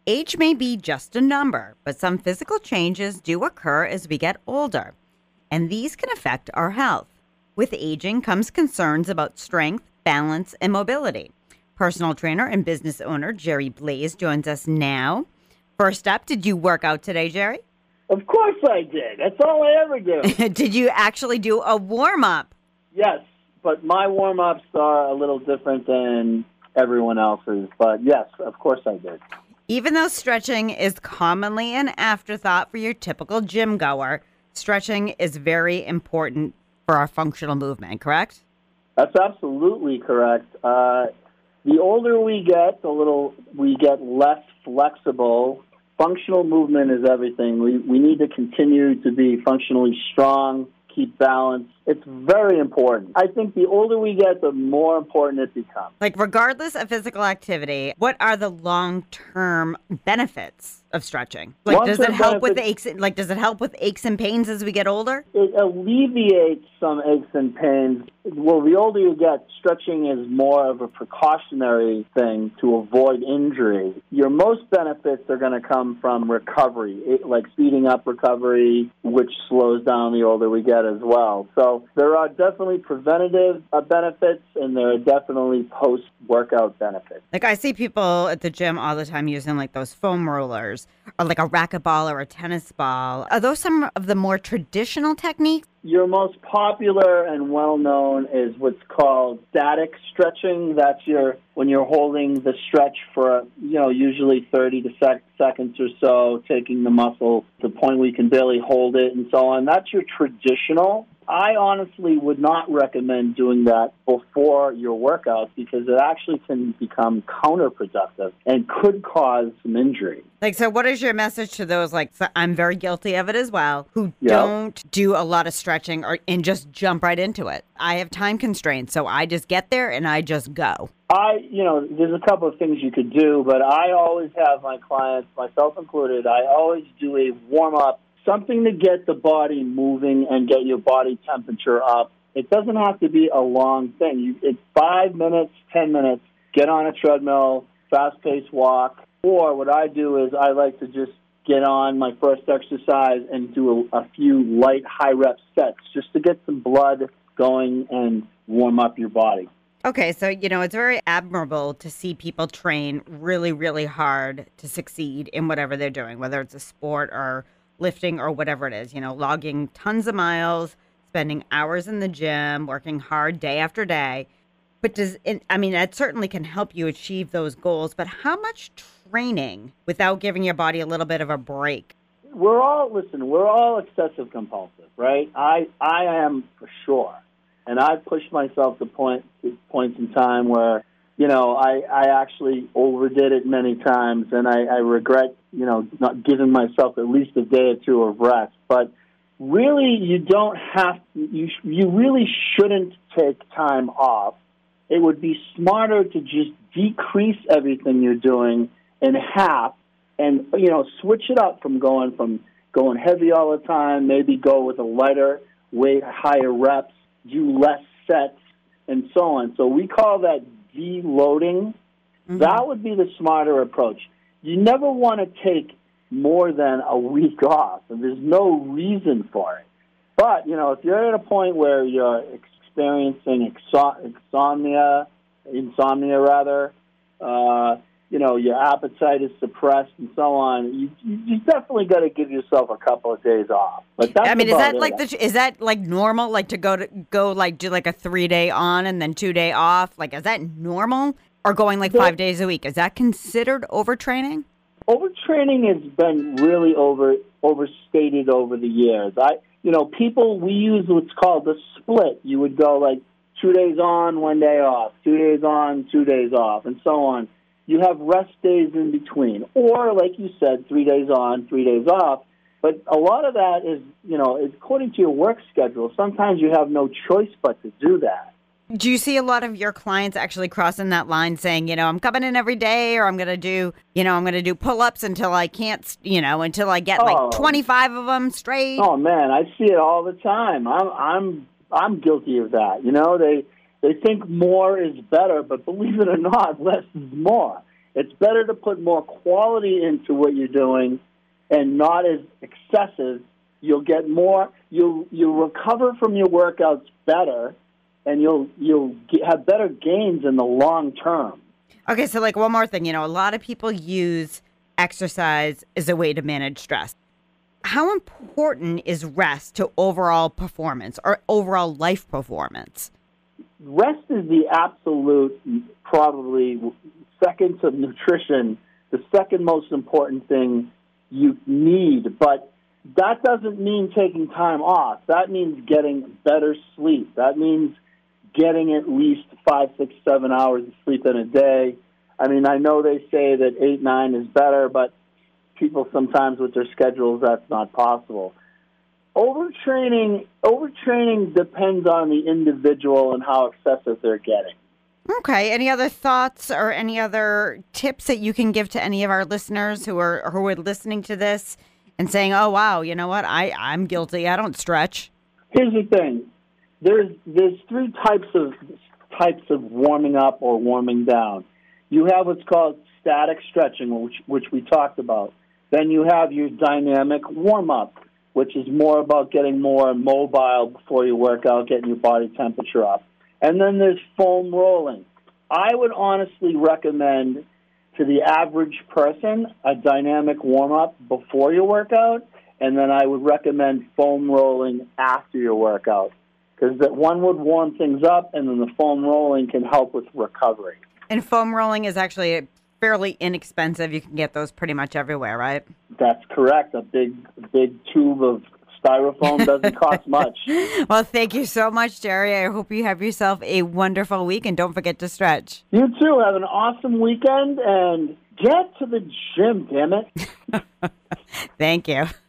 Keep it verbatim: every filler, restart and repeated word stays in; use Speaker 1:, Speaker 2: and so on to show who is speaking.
Speaker 1: Age may be just a number, but some physical changes do occur as we get older, and these can affect our health. With aging comes concerns about strength, balance, and mobility. Personal trainer and business owner Jerry Blaze joins us now. First up, did you work out today, Jerry?
Speaker 2: Of course I did. That's all I ever do.
Speaker 1: Did you actually do a warm-up?
Speaker 2: Yes, but my warm-ups are a little different than everyone else's. But yes, of course I did.
Speaker 1: Even though stretching is commonly an afterthought for your typical gym goer, stretching is very important for our functional movement, correct?
Speaker 2: That's absolutely correct. Uh, the older we get, the little we get less flexible. Functional movement is everything. We we need to continue to be functionally strong, keep balance. It's very important. I think the older we get, the more important it becomes.
Speaker 1: Like, regardless of physical activity, what are the long-term benefits of stretching? Like,
Speaker 2: Long-term
Speaker 1: does it help with
Speaker 2: benefits-
Speaker 1: aches? Like, does it help with aches and pains as we get older?
Speaker 2: It alleviates some aches and pains. Well, the older you get, stretching is more of a precautionary thing to avoid injury. Your most benefits are going to come from recovery, it, like speeding up recovery, which slows down the older we get as well. So there are definitely preventative uh, benefits, and there are definitely post-workout benefits.
Speaker 1: Like, I see people at the gym all the time using, like, those foam rollers or, like, a racquetball or a tennis ball. Are those some of the more traditional techniques?
Speaker 2: Your most popular and well-known is what's called static stretching. That's your when you're holding the stretch for, you know, usually thirty to sec- seconds or so, taking the muscle to the point where you can barely hold it and so on. That's your traditional. I honestly would not recommend doing that before your workout because it actually can become counterproductive and could cause some injury.
Speaker 1: Like, so what is your message to those, like, so I'm very guilty of it as well, who
Speaker 2: Yep.
Speaker 1: don't do a lot of stretching or and just jump right into it? I have time constraints, so I just get there and I just go.
Speaker 2: I, you know, there's a couple of things you could do, but I always have my clients, myself included, I always do a warm-up, something to get the body moving and get your body temperature up. It doesn't have to be a long thing. You, it's five minutes, ten minutes, get on a treadmill, fast-paced walk. Or what I do is I like to just get on my first exercise and do a, a few light, high-rep sets just to get some blood going and warm up your body.
Speaker 1: Okay, so, you know, it's very admirable to see people train really, really hard to succeed in whatever they're doing, whether it's a sport or lifting or whatever it is, you know, logging tons of miles, spending hours in the gym, working hard day after day. But does it, I mean, that certainly can help you achieve those goals, but how much training without giving your body a little bit of a break?
Speaker 2: We're all, listen, we're all excessive compulsive, right? I, I am for sure. And I've pushed myself to point to points in time where, you know, I, I actually overdid it many times, and I, I regret, you know, not giving myself at least a day or two of rest. But really, you don't have to, you, you really shouldn't take time off. It would be smarter to just decrease everything you're doing in half and, you know, switch it up from going from going heavy all the time, maybe go with a lighter weight, higher reps, do less sets, and so on. So we call that deloading. Mm-hmm. That would be the smarter approach. You never want to take more than a week off, and there's no reason for it. But, you know, if you're at a point where you're experiencing exo- insomnia, insomnia rather, uh, you know, your appetite is suppressed and so on, you, you definitely got to give yourself a couple of days off. But that's
Speaker 1: I mean, is
Speaker 2: about
Speaker 1: that
Speaker 2: it.
Speaker 1: like the, is that like normal? Like to go to go like do like a three day on and then two day off? Like, is that normal? Or going like five days a week? Is that considered overtraining?
Speaker 2: Overtraining has been really over overstated over the years. I, you know, people, we use what's called the split. You would go like two days on, one day off, two days on, two days off, and so on. You have rest days in between. Or, like you said, three days on, three days off. But a lot of that is, you know, according to your work schedule. Sometimes you have no choice but to do that.
Speaker 1: Do you see a lot of your clients actually crossing that line saying, you know, I'm coming in every day, or I'm going to do, you know, I'm going to do pull-ups until I can't, you know, until I get
Speaker 2: Oh.
Speaker 1: like twenty-five of them straight?
Speaker 2: Oh, man, I see it all the time. I'm I'm I'm guilty of that. You know, they they think more is better, but believe it or not, less is more. It's better to put more quality into what you're doing and not as excessive. You'll get more, you'll, you'll recover from your workouts better, and you'll, you'll get, have better gains in the long term.
Speaker 1: Okay, so like one more thing, you know, a lot of people use exercise as a way to manage stress. How important is rest to overall performance or overall life performance?
Speaker 2: Rest is the absolute, probably second to nutrition, the second most important thing you need. But that doesn't mean taking time off. That means getting better sleep. That means getting at least five, six, seven hours of sleep in a day. I mean, I know they say that eight, nine is better, but people sometimes with their schedules, that's not possible. Overtraining, overtraining depends on the individual and how excessive they're getting.
Speaker 1: Okay. Any other thoughts or any other tips that you can give to any of our listeners who are who are listening to this and saying, "Oh, wow, you know what? I I'm guilty. I don't stretch."
Speaker 2: Here's the thing: there's there's three types of types of warming up or warming down. You have what's called static stretching, which which we talked about. Then you have your dynamic warm-up, which is more about getting more mobile before you work out, getting your body temperature up. And then there's foam rolling. I would honestly recommend to the average person a dynamic warm-up before your workout, and then I would recommend foam rolling after your workout, because that one would warm things up, and then the foam rolling can help with recovery.
Speaker 1: And foam rolling is actually fairly inexpensive. You can get those pretty much everywhere, right?
Speaker 2: That's correct. A big, big tube of styrofoam doesn't cost much.
Speaker 1: Well, thank you so much, Jerry. I hope you have yourself a wonderful week, and don't forget to stretch.
Speaker 2: You too. Have an awesome weekend, and get to the gym, damn it.
Speaker 1: Thank you.